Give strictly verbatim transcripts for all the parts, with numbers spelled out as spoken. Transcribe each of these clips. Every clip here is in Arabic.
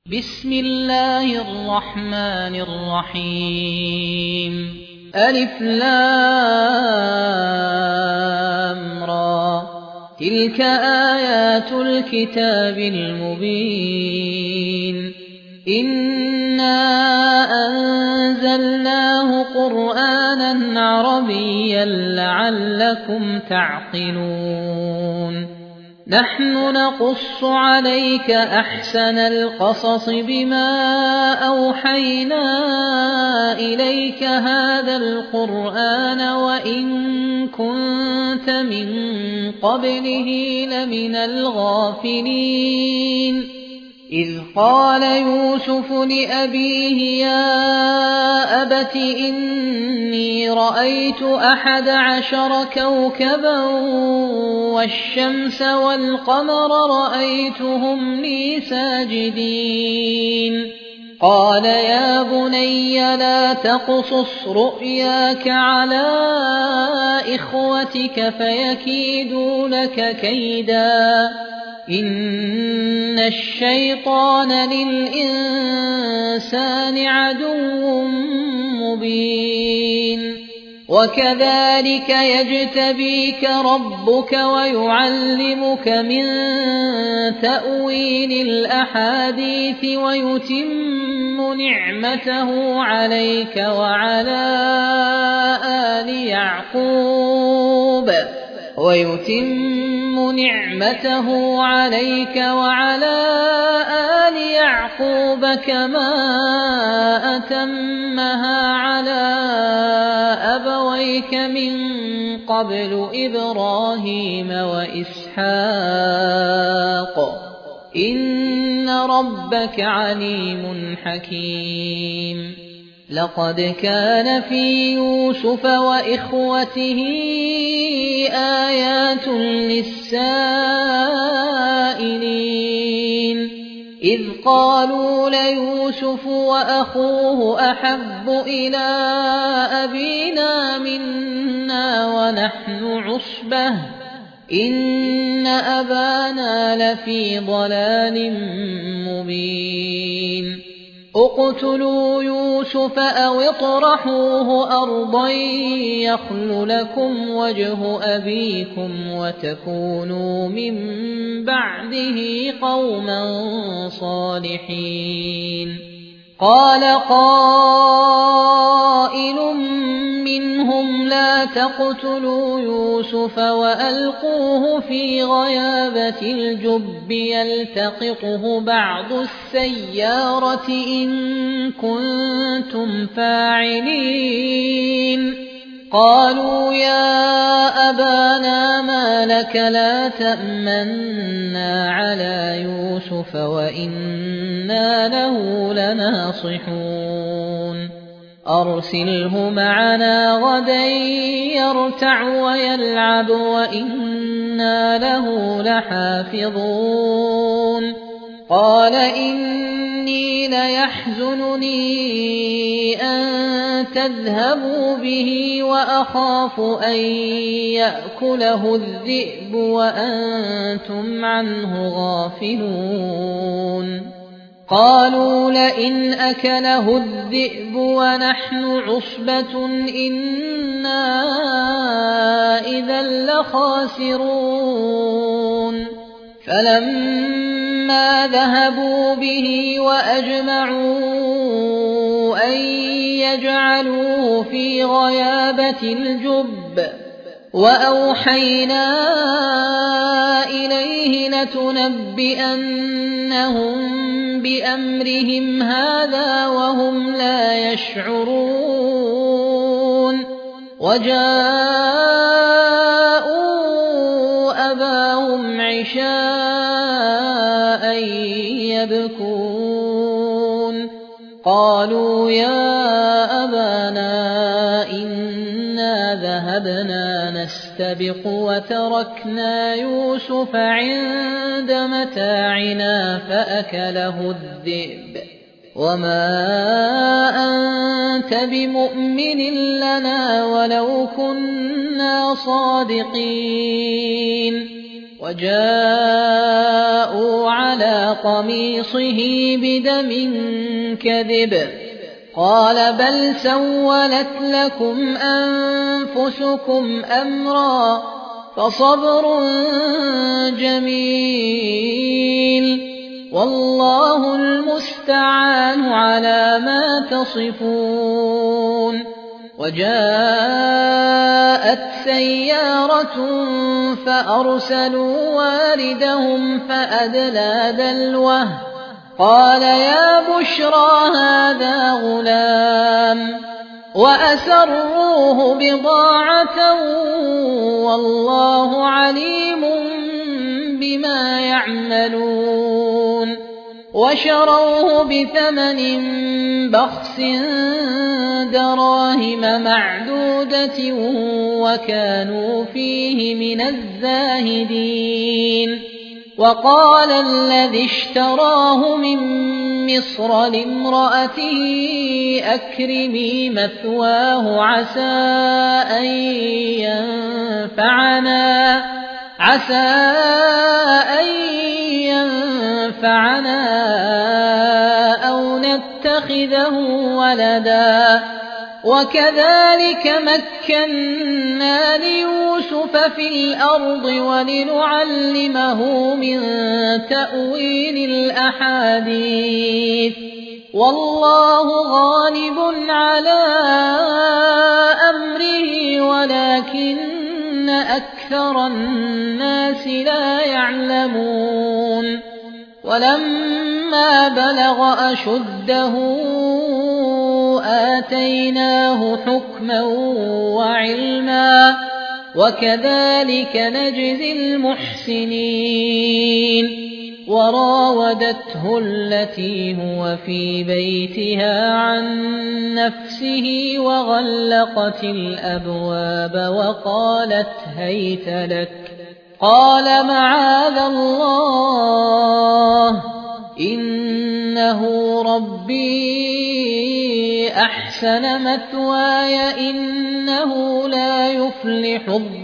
بسم الله الرحمن الرحيم ألف لام را تلك آيات الكتاب المبين إنا أنزلناه قرآنا عربيا لعلكم تعقلون نحن نقص عليك أحسن القصص بما أوحينا إليك هذا القرآن وإن كنت من قبله لمن الغافلين إذ قال يوسف لأبيه يا أبت إني رأيت أحد عشر كوكبا والشمس والقمر رأيتهم لي ساجدين قال يا بني لا تقصص رؤياك على إخوتك فيكيدوا لك كيدا إن الشيطان للإنسان عدو مبين وكذلك يجتبيك ربك ويعلمك من تأويل الأحاديث ويتم نعمته عليك وعلى آل يعقوب ويتم نعمته عليك وعلى آل يعقوب كما أتمها على أبويك من قبل إبراهيم وإسحاق إن ربك عليم حكيم لقد كان في يوسف وإخوته آيات للسائلين إذ قالوا ليوسف وأخوه أحب إلى أبينا منا ونحن عصبة إن أبانا لفي ضلال مبين اقتلوا يوسف أو اطرحوه أرضا يخل لكم وجه أبيكم وتكونوا من بعده قوما صالحين قال قائل منهم لا تقتلوا يوسف وألقوه في غيابة الجب يلتقطه بعض السيارة إن كنتم فاعلين قالوا يا أبانا ما لك لا تأمنا على يوسف وإنا له لناصحون أرسله معنا غدا يرتع ويلعب وإنا له لحافظون قال إني ليحزنني أن تذهبوا به وأخاف أن يأكله الذئب وأنتم عنه غافلون قالوا لئن أكله الذئب ونحن عصبة إنا إذا لخاسرون فلما ذهبوا به وأجمعوا أن يجعلوه في غيابة الجب وأوحينا إليه لتنبئنهم بأمرهم هذا وهم لا يشعرون وجاءوا أباهم عشاء يبكون قالوا يا أبانا إنا ذهبنا نستبق وتركنا يوسف عند متاعنا فأكله الذئب وما أنت بمؤمن لنا ولو كنا صادقين وجاءوا على قميصه بدم كذب قال بل سولت لكم أنفسكم أمرا فصبر جميل والله المستعان على ما تصفون. وجاءت سيارة فأرسلوا واردهم فأدلى دلوه قال يا بشرى هذا غلام وأسروه بضاعة والله عليم بما يعملون وشروه بثمن بخس دراهم معدودة وكانوا فيه من الزاهدين. وقال الذي اشتراه من مصر لامرأته أكرمي مثواه عسى أن ينفعنا عسى أن ينفعنا أو نتخذه ولدا وكذلك مكنا ليوسف في الأرض ولنعلمه من تأويل الأحاديث والله غالب على أمره ولكن أكثر الناس لا يعلمون. ولما بلغ أشده آتيناه حكما وعلما وكذلك نجزي المحسنين. وراودته التي هو في بيتها عن نفسه وغلقت الأبواب وقالت هيت لك قال معاذ الله إنه ربي أحسن مثواي إنه لا يفلح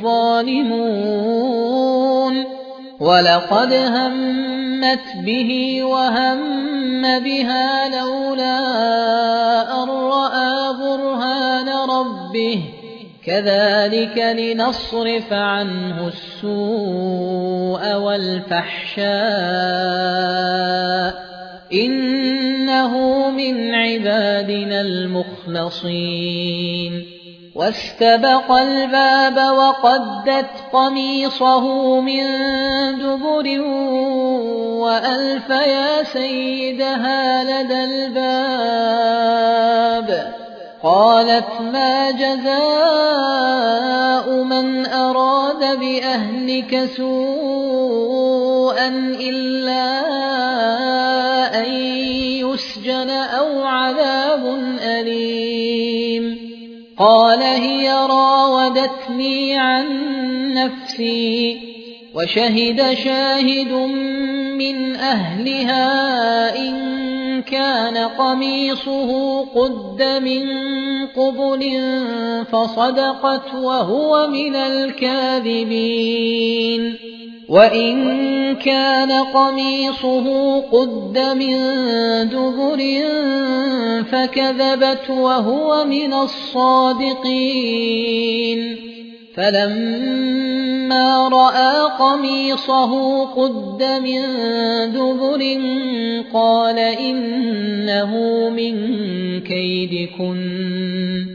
الظالمون. ولقد همت به وهم بها لولا أن رأى برهان ربه كذلك لنصرف عنه السوء والفحشاء إنه من عبادنا المخلصين. واستبق الباب وقدت قميصه من دبر وألف يا سيدها لدى الباب قالت ما جزاء من أراد بأهلك سوءا إلا أن يسجن أو عذاب أليم قال هي راودتني عن نفسي وشهد شاهد من أهلها إن كان قميصه قد من قبل فصدقت وهو من الكاذبين وإن كان قميصه قد من دبر فكذبت وهو من الصادقين. فلما رأى قميصه قد من دبر قال إنه من كيدكن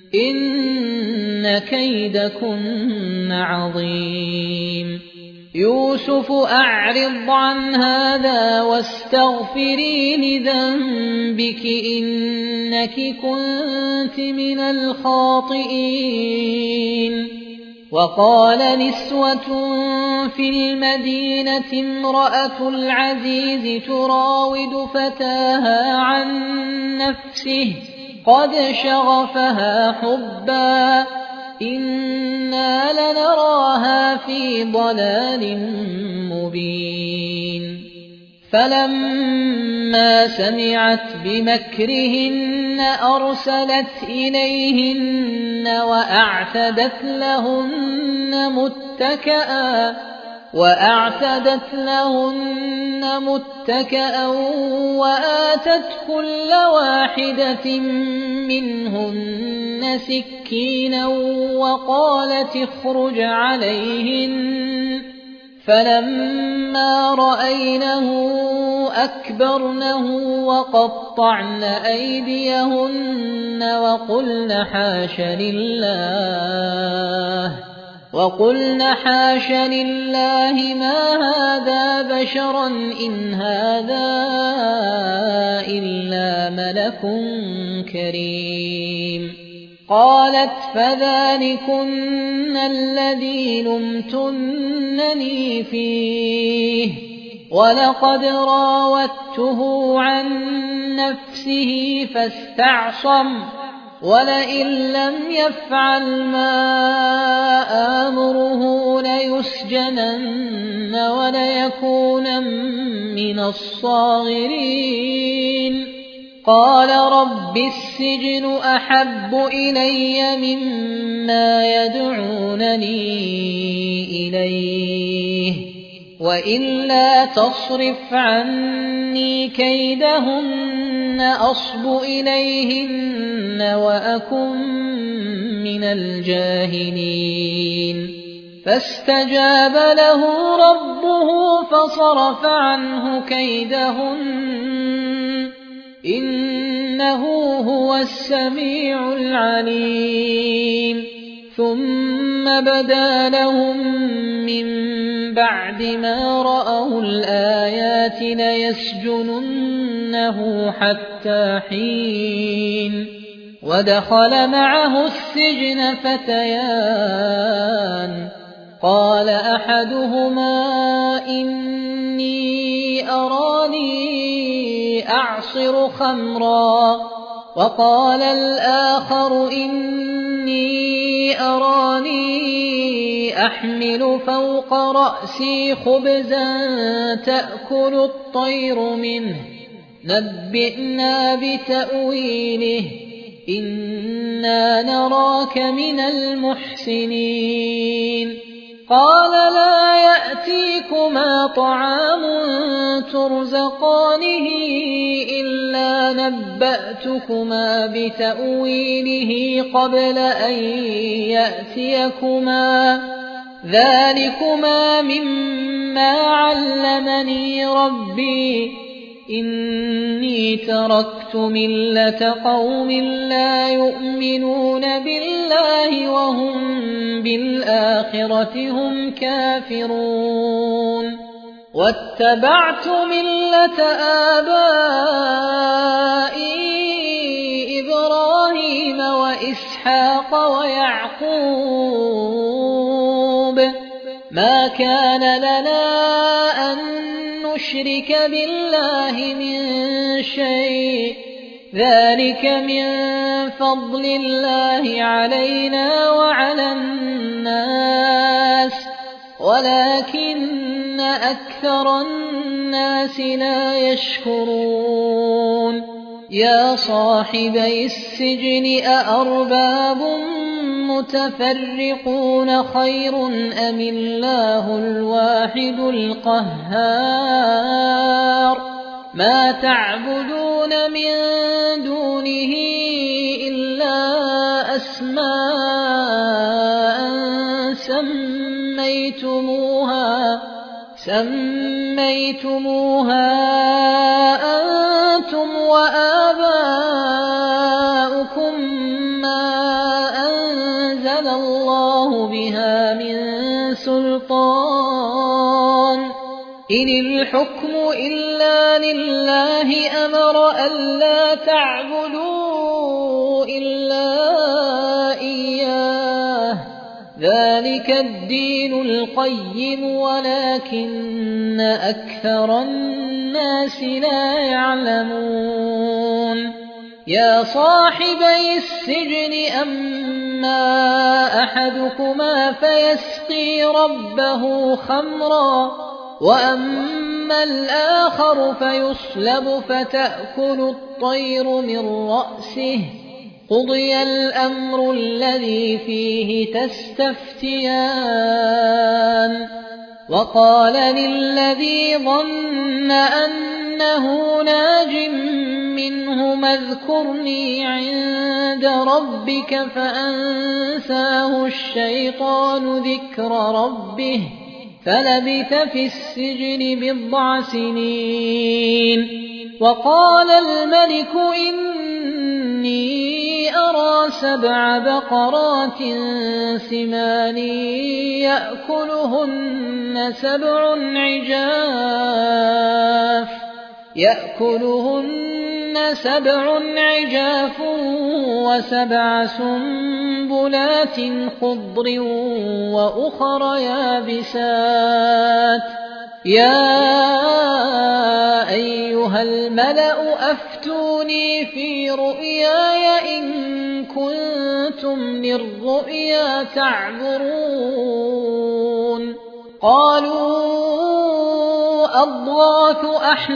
إن كيدكن عظيم. يوسف أعرض عن هذا واستغفري لذنبك إنك كنت من الخاطئين. وقال نسوة في المدينة امرأة العزيز تراود فتاها عن نفسه قد شغفها حبا إنا لنراها في ضلال مبين. فلما سمعت بمكرهن أرسلت إليهن وأعتدت لهن متكئا وأعتدت لهن متكئا وآتت كل واحدة منهن سكينا وقالت اخرج عليهن فلما رأينه أكبرنه وقطعن أيديهن وقلن حاش لله وقلن حاش لله ما هذا بشرا إن هذا إلا ملك كريم. قالت فذلكن الذي لمتنني فيه ولقد راودته عن نفسه فاستعصم ولئن لم يفعل ما آمره ليسجنن وليكون من الصاغرين. قال رب السجن أحب إلي مما يدعونني إليه وإلا تصرف عني كيدهن أصب إليهن وأكن من الجاهلين. فاستجاب له ربه فصرف عنه كيدهن إنه هو السميع العليم. ثم بدا لهم من بعد ما رأوا الآيات ليسجننه حتى حين. ودخل معه السجن فتيان قال أحدهما إني أراني أعصر خمرا وقال الآخر إني أراني أحمل فوق رأسي خبزا تأكل الطير منه نبئنا بتأويله إنا نراك من المحسنين. قال لا يأتيكما طعام ترزقانه إلا نبأتكما بتأويله قبل أن يأتيكما ذلكما مما علمني ربي إني تركت ملة قوم لا يؤمنون بالله وهم بالآخرة هم كافرون واتبعت ملة آبائي إبراهيم وإسحاق ويعقوب ما كان لنا أن نشرك بالله من شيء ذلك من فضل الله علينا وعلى الناس ولكن أكثر الناس لا يشكرون. يا صاحبي السجن أأرباب متفرقون خير أم الله الواحد القهار ما تعبدون من دونه إلا أسماء سميتموها سميتموها أنتم وآباؤكم ما أنزل الله بها من سلطان إن الحكم إلا لله أمر ألا تعبدوا إلا إياه ذلك الدين القيم ولكن أكثر الناس لا يعلمون. يا صاحبي السجن أما أحدكما فيسقي ربه خمرا وأما الآخر فيصلب فتأكل الطير من رأسه قضي الأمر الذي فيه تستفتيان وقال للذي ظن أنه ناج منهما اذكرني عند ربك فأنساه الشيطان ذكر ربه فلبث في السجن بضع سنين. وقال الملك إني أرى سبع بقرات سمان يأكلهن سبع عجاف يأكلهن سبع عجاف وسبع سنبلات خضر وأخر يابسات. يا أيها الملأ أفتوني في رؤياي إن كنتم للرؤيا تعبرون. قالوا أضغاث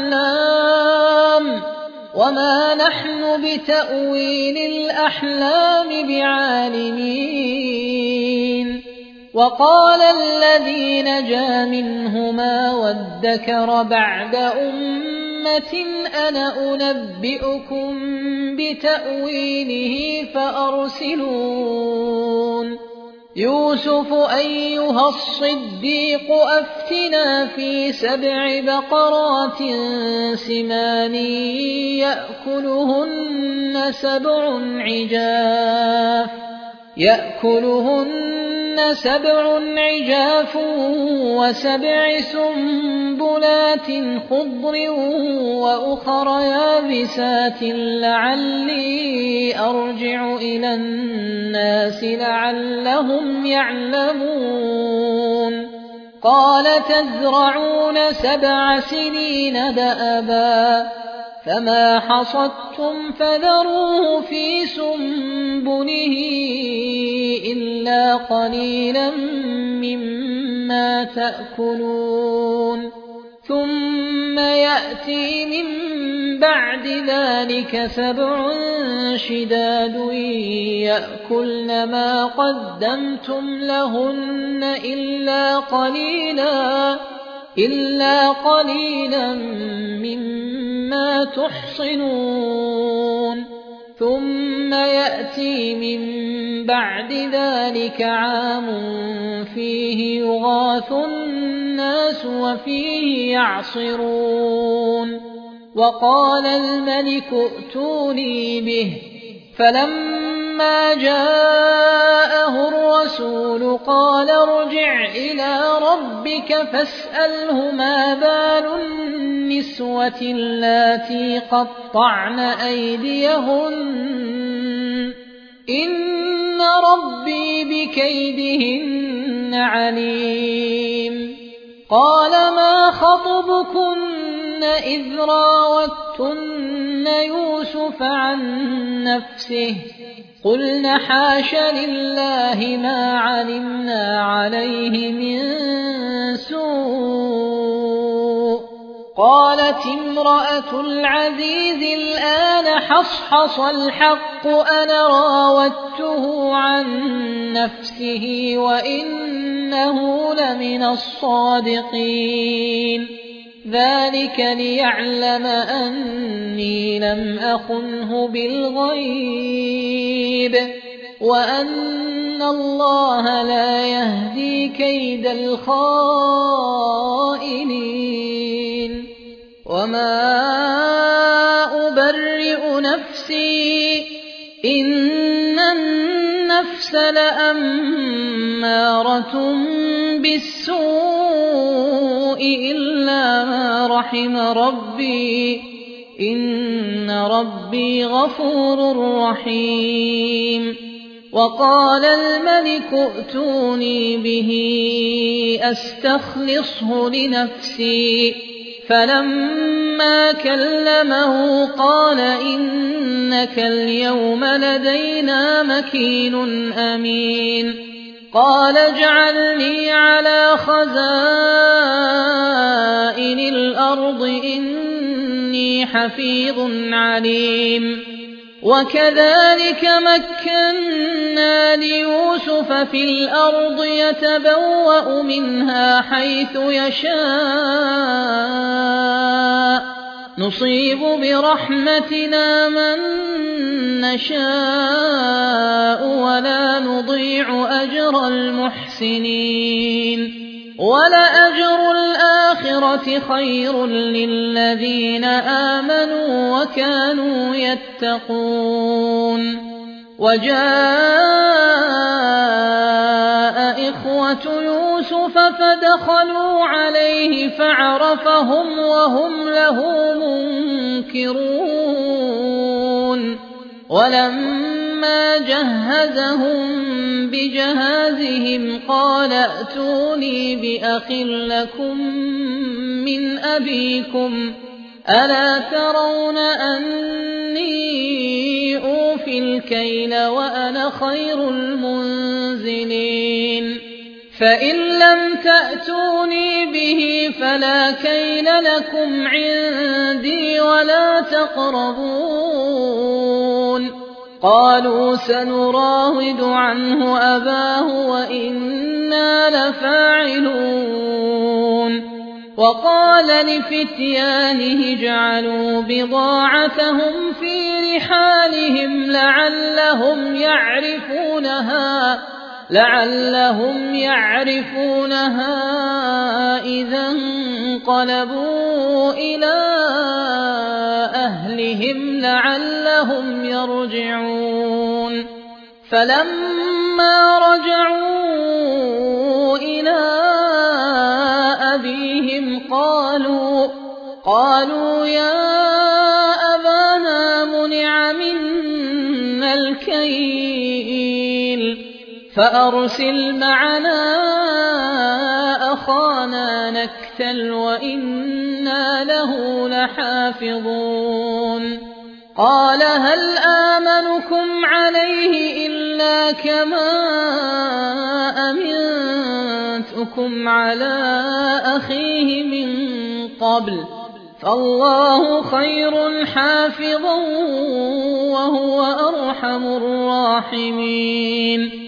أحلام وما نحن بتأويل الأحلام بعالمين. وقال الذي نجا منهما وادكر بعد أمة أنا أنبئكم بتأويله فأرسلون. يوسف أيها الصديق أفتنا في سبع بقرات سمان يأكلهن سبع عجاف يأكلهن سبع عجاف وسبع سنبلات خضر وأخر يابسات لعلي أرجع إلى الناس لعلهم يعلمون. قال تزرعون سبع سنين دأبا فما حصدتم فذروه في سنبله إلا قليلا مما تأكلون. ثم يأتي من بعد ذلك سبع شداد يأكلن ما قدمتم لهن إلا قليلا إلا قليلا مما تحصنون. ثم يأتي من بعد ذلك عام فيه يغاث الناس وفيه يعصرون. وقال الملك ائتوني به فلما جاءه الرسول قال ارجع إلى ربك فاسأله ما بال النسوة اللاتي قطعن أيديهن إن ربي بكيدهن عليم. قال ما خطبكن إذ راوتن يوسف عن نفسه قلن حاش لله ما علمنا عليه من سوء. قالت امرأة العزيز الآن حصحص الحق أنا راودته عن نفسه وإنه لمن الصادقين. ذلك ليعلم أني لم أخنه بالغيب وأن الله لا يهدي كيد الخائنين. وما أبرئ نفسي إن النفس لأمارة بالسوء إلا ما رحم ربي إن ربي غفور رحيم. وقال الملك ائتوني به أستخلصه لنفسي فلما كلمه قال إنك اليوم لدينا مكين أمين. قال اجعلني على خزائن الأرض إني حفيظ عليم. وكذلك مكنا مكنا ليوسف في الأرض يتبوأ منها حيث يشاء نصيب برحمتنا من نشاء ولا نضيع أجر المحسنين ولأجر الآخرة خير للذين آمنوا وكانوا يتقون وجاء إخوة يوسف فدخلوا عليه فعرفهم وهم له منكرون ولما جهزهم بجهازهم قال ائتوني بأخ لكم من أبيكم ألا ترون أني أوفي الكيل وأنا خير المنزلين فإن لم تأتوني به فلا كيل لكم عندي ولا تقربون قالوا سنراود عنه أباه وإنا لفاعلون وقال لفتيانه اجعلوا بضاعتهم في رحالهم لعلهم يعرفونها لعلهم يعرفونها إذا انقلبوا إلى أهلهم لعلهم يرجعون فلما رجعوا إلى أبيهم قالوا قالوا يا أبانا منع منا الكيل فأرسل معنا أخانا نكتل وإنا له لحافظون قال هل آمنكم عليه إلا كما أمنتكم على أخيه من قبل فالله خير حافظا وهو أرحم الراحمين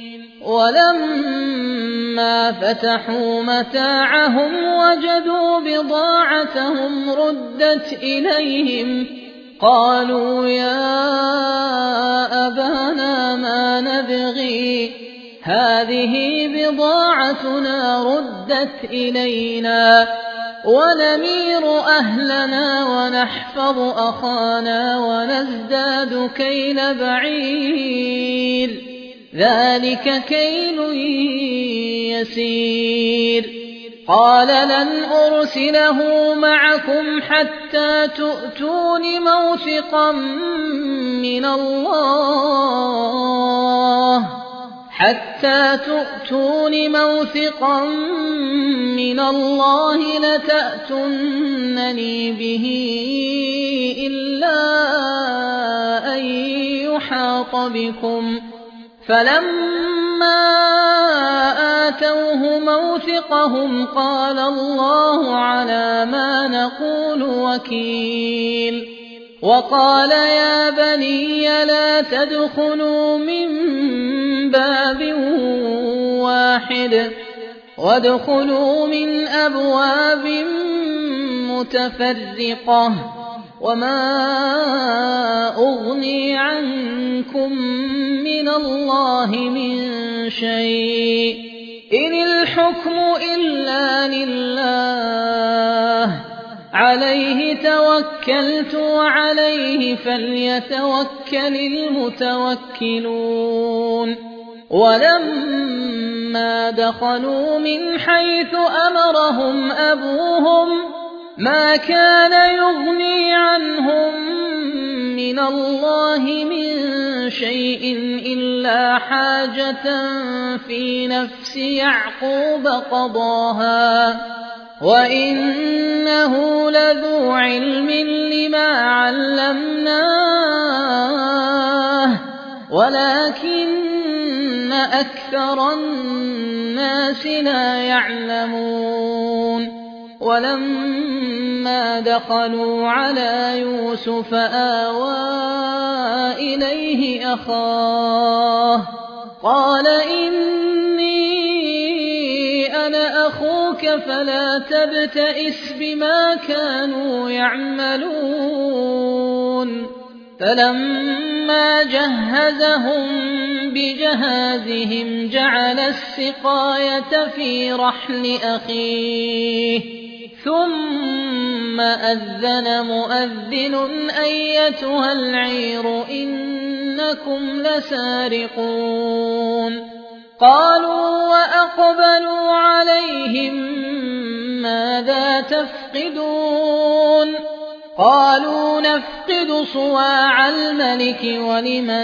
ولما فتحوا متاعهم وجدوا بضاعتهم ردت إليهم قالوا يا أبانا ما نبغي هذه بضاعتنا ردت إلينا ونمير أهلنا ونحفظ أخانا ونزداد كيل بعير ذلك كيل يسير قال لن أرسله معكم حتى تؤتون موثقا من الله حتى تؤتون موثقا من الله لتأتونني به إلا أن يحاط بكم فلما آتوه موثقهم قال الله على ما نقول وكيل وقال يا بني لا تدخلوا من باب واحد وادخلوا من أبواب متفرقة وما أغني عنكم من الله من شيء إن الحكم إلا لله عليه توكلت وعليه فليتوكل المتوكلون ولما دخلوا من حيث أمرهم أبوهم ما كان يغني عنهم من الله من شيء إلا حاجة في نفس يعقوب قضاها وإنه لذو علم لما علمناه ولكن أكثر الناس لا يعلمون ولما دخلوا على يوسف آوى إليه أخاه قال إني أنا أخوك فلا تبتئس بما كانوا يعملون فلما جهزهم بجهازهم جعل السقاية في رحل أخيه ثم أذن مؤذن أيتها العير إنكم لسارقون قالوا وأقبلوا عليهم ماذا تفقدون قالوا نفقد صواع الملك ولمن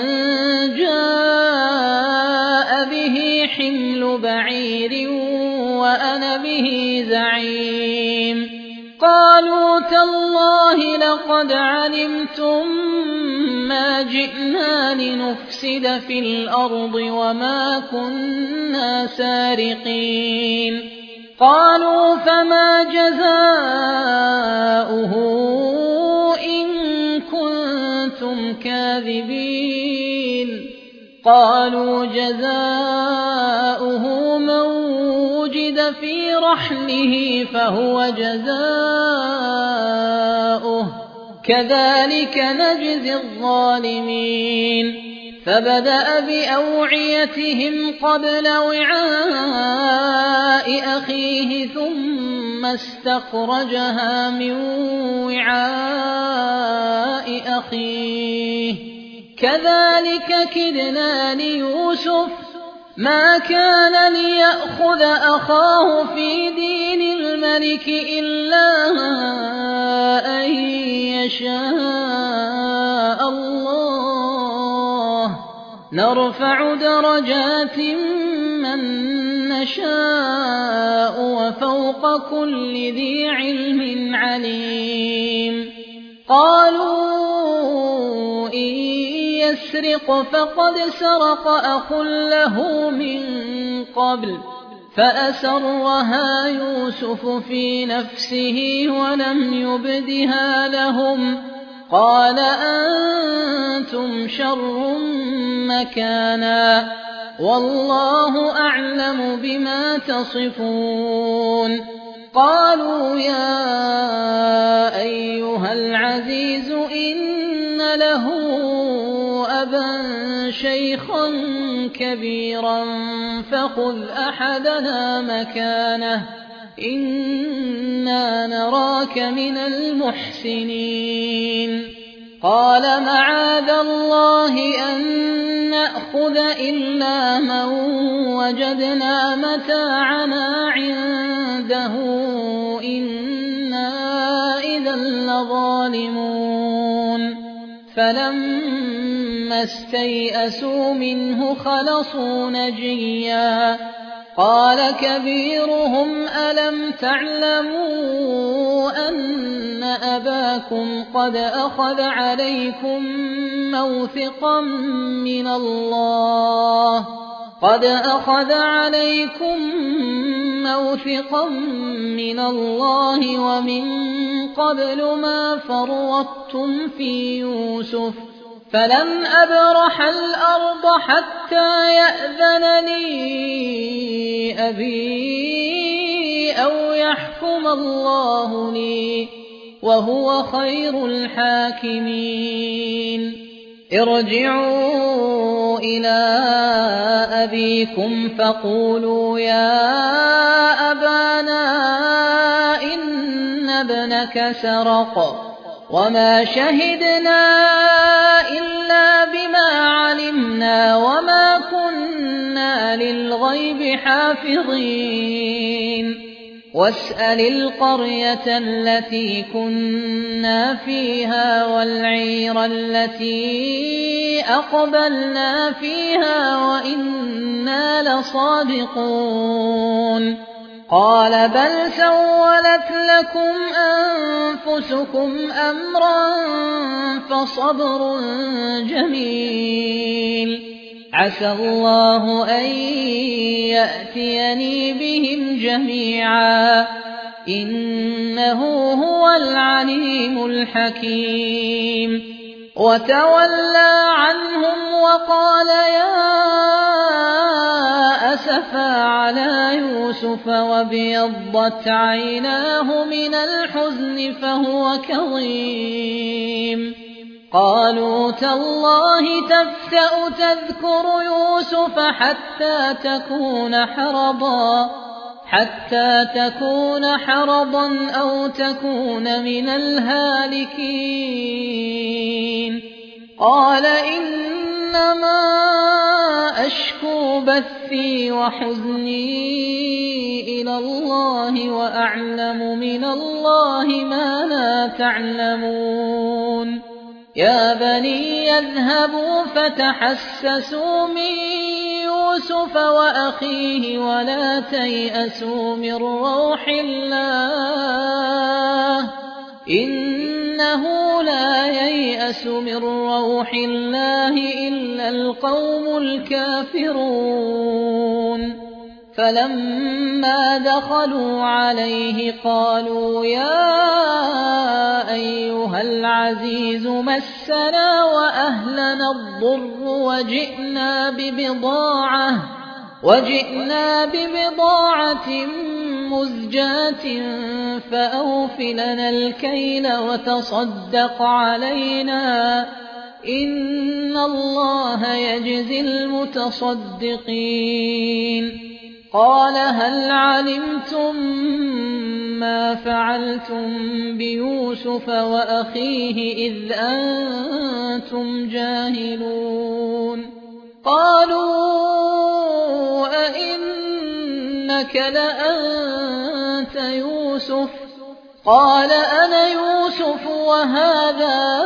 جاء به حمل بعير وأنا به زعيم قالوا تالله لقد علمتم ما جئنا لنفسد في الأرض وما كنا سارقين قالوا فما جزاؤه إن كنتم كاذبين قالوا جزاؤه من وجد في رحله فهو جزاؤه كذلك نجزي الظالمين فبدأ بأوعيتهم قبل وعاء أخيه ثم استخرجها من وعاء أخيه كذلك كدنا ليوسف ما كان ليأخذ أخاه في دين الملك إلا أن يشاء الله نرفع درجات من نشاء وفوق كل ذي علم عليم قالوا إن يسرق فقد سرق أخ له من قبل فأسرها يوسف في نفسه ولم يبدها لهم قال أنتم شر مكانا والله أعلم بما تصفون قالوا يا أيها العزيز إن له أبا شيخا كبيرا فخذ أحدنا مكانه إنا نراك من المحسنين قال معاذ الله أن نأخذ إلا من وجدنا متاعنا عنده إنا إذا لظالمون فلما استيئسوا منه خلصوا نجيا قال كبيرهم ألم تعلموا أن أباكم قد أخذ عليكم موثقا من الله قد أخذ عليكم موثقا من الله ومن قبل ما فرطتم في يوسف فلن أبرح الأرض حتى يأذن لي أبي أو يحكم الله لي وهو خير الحاكمين ارجعوا إلى أبيكم فقولوا يا أبانا إن ابنك سرق وما شهدنا إلا بما علمنا وما كنا للغيب حافظين واسأل القرية التي كنا فيها والعير التي أقبلنا فيها وإنا لصادقون قال بل سولت لكم أنفسكم أمرا فصبر جميل عسى الله أن يأتيني بهم جميعا إنه هو العليم الحكيم وتولى عنهم وقال يا أسفا على يوسف وابيضت عيناه من الحزن فهو كظيم قالوا تالله تفتأ تذكر يوسف حتى تكون حرضا حتى تكون حرضا أو تكون من الهالكين قال إنما أشكو بثي وحزني إلى الله وأعلم من الله ما لا تعلمون يا بني اذهبوا فتحسسوا من يوسف وأخيه ولا تيأسوا من روح الله إنه لا ييأس من روح الله إلا القوم الكافرون فلما دخلوا عليه قالوا يا أيها العزيز مسنا وأهلنا الضر وجئنا ببضاعة وجئنا ببضاعة مزجاة فأوف لنا الكيل وتصدق علينا إن الله يجزي المتصدقين قال هل علمتم ما فعلتم بيوسف وأخيه إذ أنتم جاهلون قالوا أئنك لأنت يوسف قال أنا يوسف وهذا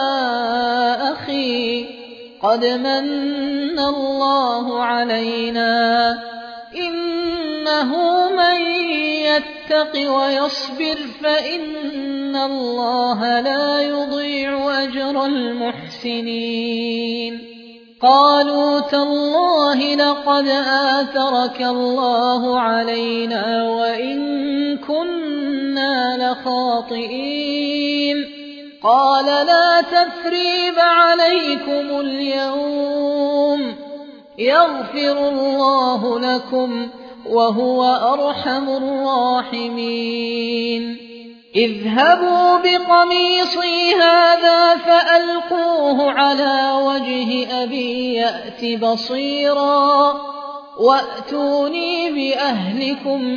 أخي قد من الله علينا إنه من يتق ويصبر فإن الله لا يضيع أجر المحسنين قالوا تالله لقد آثرك الله علينا وإن كنا لخاطئين قال لا تثريب عليكم اليوم يغفر الله لكم وهو أرحم الراحمين اذهبوا بقميصي هذا فألقوه على وجه أبي يأت بصيرا وأتوني بأهلكم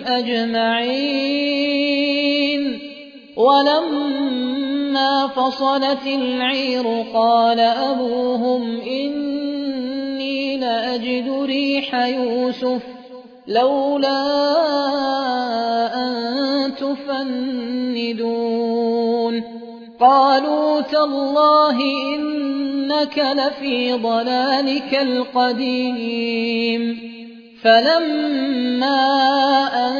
أجمعين ولما فصلت العير قال أبوهم إني لأجد ريح يوسف لولا أن تفندون قالوا تالله إنك لفي ضلالك القديم فلما أن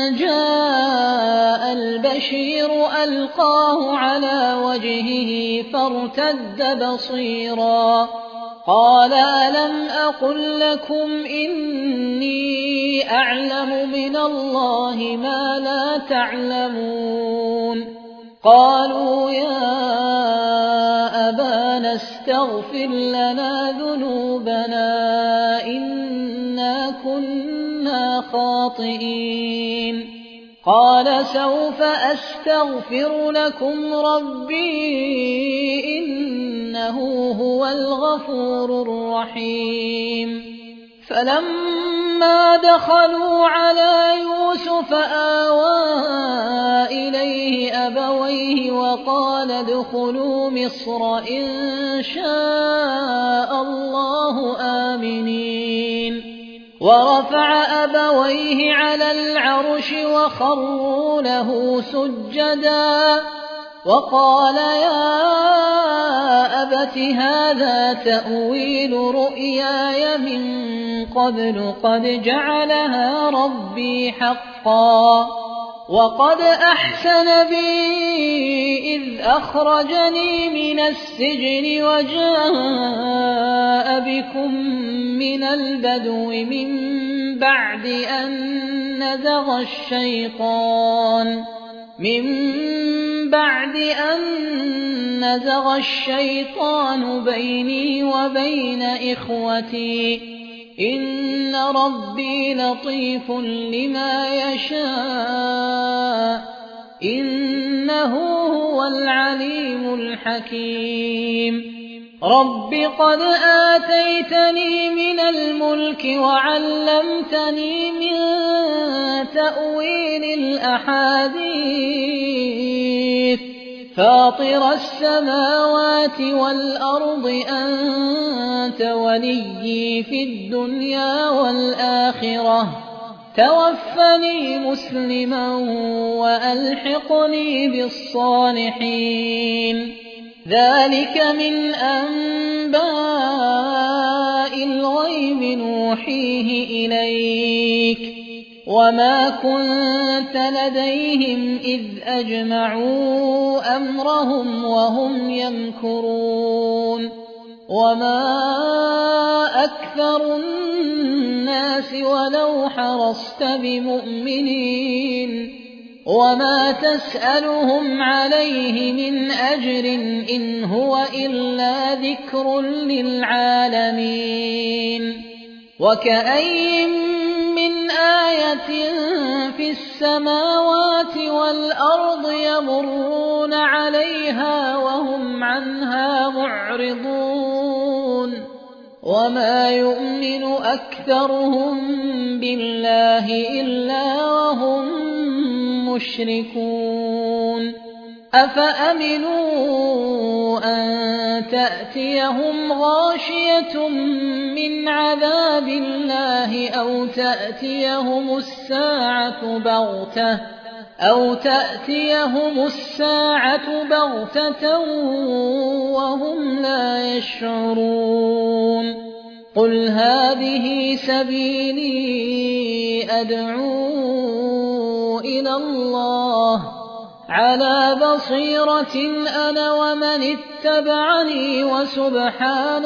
جاء البشير ألقاه على وجهه فارتد بصيرا قال ألم أقل لكم إني أعلم من الله ما لا تعلمون قالوا يا أبانا استغفر لنا ذنوبنا إنا كنا خاطئين قال سوف أستغفر لكم ربي إنه هو الغفور الرحيم فلما دخلوا على يوسف آوى إليه أبويه وقال ادخلوا مصر إن شاء الله آمنين ورفع أبويه على العرش وخروا له سجدا وقال يا أبت هذا تأويل رؤياي من قبل قد جعلها ربي حقا وقد أحسن بي إذ أخرجني من السجن وجاء بكم من البدو من بعد أن نزغ الشيطان من بعد أن نزغ الشيطان بيني وبين إخوتي إن ربي لطيف لما يشاء إنه هو العليم الحكيم رب قد آتيتني من الملك وعلمتني من تأويل الأحاديث فاطر السماوات والأرض أنت وليي في الدنيا والآخرة توفني مسلما وألحقني بالصالحين ذلك من أنباء الغيب نوحيه إليك وما كنت لديهم إذ أجمعوا أمرهم وهم يمكرون وما أكثر الناس ولو حرصت بمؤمنين وما تسألهم عليه من أجر إن هو إلا ذكر للعالمين وكأي من آية في السماوات والأرض يمرون عليها وهم عنها معرضون وما يؤمن أكثرهم بالله إلا وهم مشركون أفأمنوا أن تأتيهم غاشية من عذاب الله أو تأتيهم الساعة بغتة أو تأتيهم الساعة بغتة وهم لا يشعرون قل هذه سبيلي أدعو إلى الله على بصيرة أنا ومن اتبعني وسبحان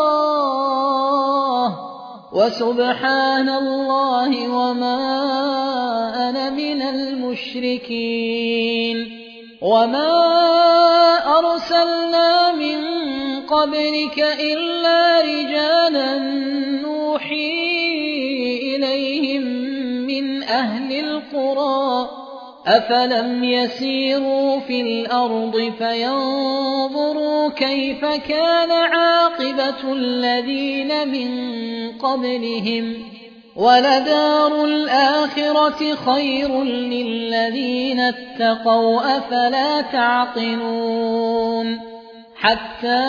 الله وسبحان الله وما أنا من المشركين وما أرسلنا من قبلك إلا رجالا نوحي إليهم من أهل القرى أفلم يسيروا في الأرض فينظروا كيف كان عاقبة الذين من قبلهم ولدار الآخرة خير للذين اتقوا أفلا تعقلون حتى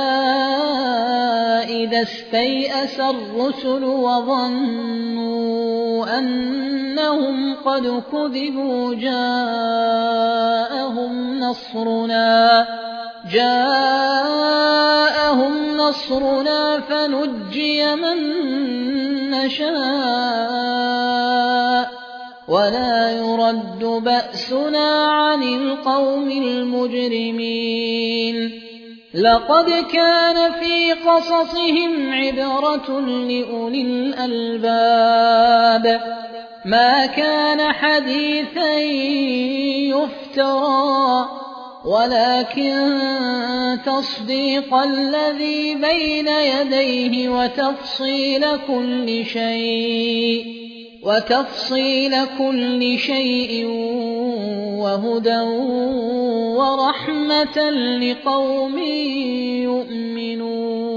إذا استيأس الرسل وظنوا أنهم قد كذبوا جاءهم نصرنا جاءهم نصرنا فنجي من نشاء ولا يرد بأسنا عن القوم المجرمين لقد كان في قصصهم عبرة لأولي الألباب ما كان حديثا يفترى ولكن تصديق الذي بين يديه وتفصيل كل شيء وتفصيل كل شيء وهدى ورحمة لقوم يؤمنون